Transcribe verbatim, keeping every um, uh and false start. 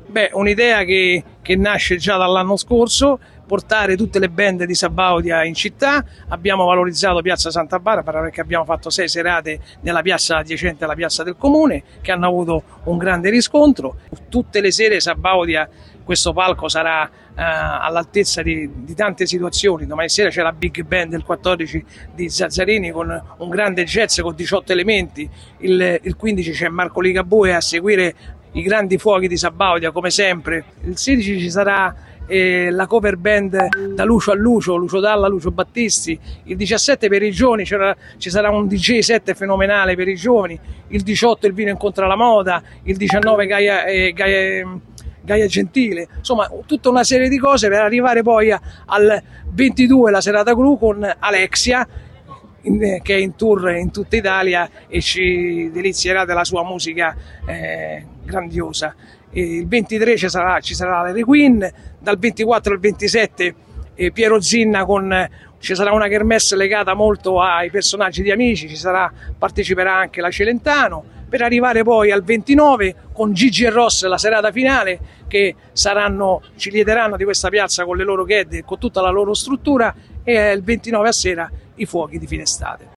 Beh, un'idea che, che nasce già dall'anno scorso, portare tutte le band di Sabaudia in città. Abbiamo valorizzato Piazza Santa Barbara perché abbiamo fatto sei serate nella piazza adiacente alla piazza del comune che hanno avuto un grande riscontro. Tutte le sere Sabaudia, questo palco sarà eh, all'altezza di, di tante situazioni. Domani sera c'è la Big Band del quattordici di Zazzarini con un grande jazz con diciotto elementi, il, il quindici c'è Marco Ligabue a seguire i grandi fuochi di Sabaudia come sempre. Il sedici ci sarà eh, la cover band da Lucio a Lucio, Lucio Dalla, Lucio Battisti. Il diciassette per i giovani ci sarà un D J set fenomenale per i giovani. Il diciotto il vino incontra la moda. Il diciannove Gaia, eh, Gaia, Gaia Gentile. Insomma, tutta una serie di cose per arrivare poi a, al ventidue la serata clou con Alexia, In, che è in tour in tutta Italia e ci delizierà della sua musica eh, grandiosa. E il ventitré ci sarà, ci sarà Larry Quinn, dal ventiquattro al ventisette eh, Piero Zinna con ci sarà una kermesse legata molto ai personaggi di Amici, ci sarà, parteciperà anche la Celentano, per arrivare poi al ventinove con Gigi e Ross la serata finale che saranno, ci liederanno di questa piazza con le loro ghedde e con tutta la loro struttura, e il ventinove a sera i fuochi di fine estate.